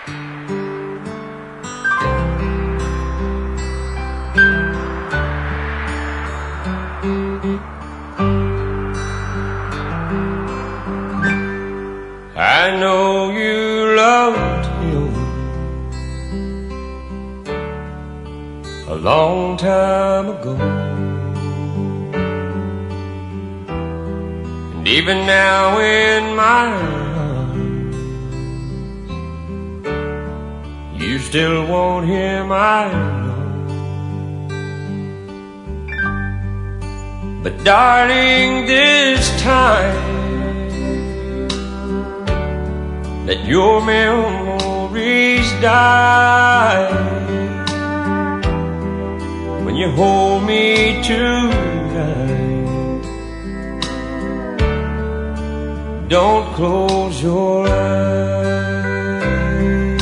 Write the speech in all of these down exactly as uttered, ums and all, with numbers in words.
I know you loved him a long time ago, and even now in my arms you still want him, I know. But darling, this time let your memories die when you hold me tonight. Don't close your eyes.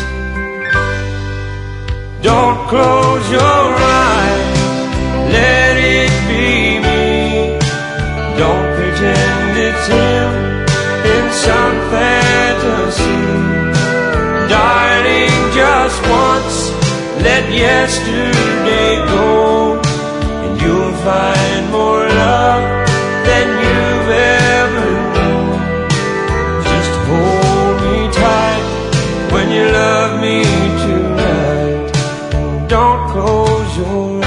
Don't close your eyes. Let it be me. Don't pretend it's him in some fantasy. Darling, just once, let yesterday go, and you'll find more love than you've ever known. Just hold me tight when you love me tonight, and don't close your eyes.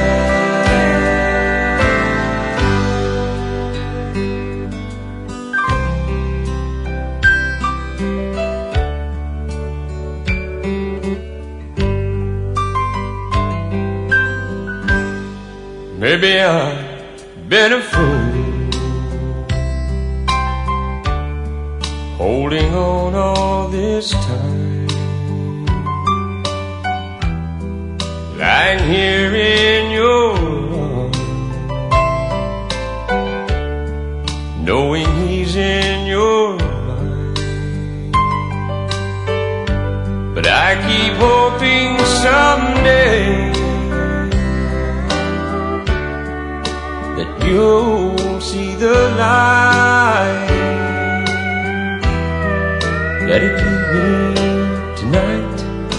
Maybe I've been a fool, holding on all this time, lying here in your arms, knowing he's in your mind. But I keep hoping someday that you'll see the light. Let it be here tonight.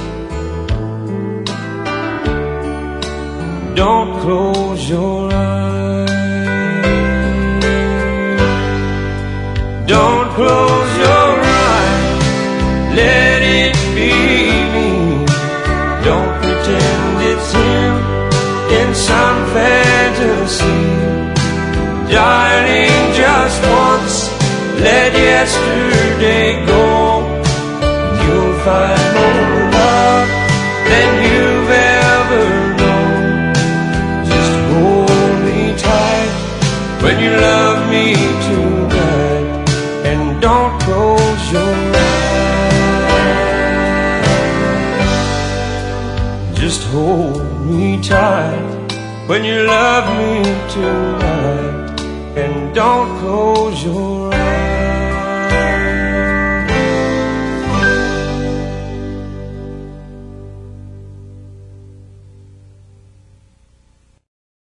Don't close your eyes. Don't close your eyes. Let it be me. Don't pretend it's him in some fantasy. Darling, just once, let yesterday go. You'll find more love than you've ever known. Just hold me tight when you love me tonight, and don't close your eyes. Just hold me tight when you love me tonight, and don't close your eyes.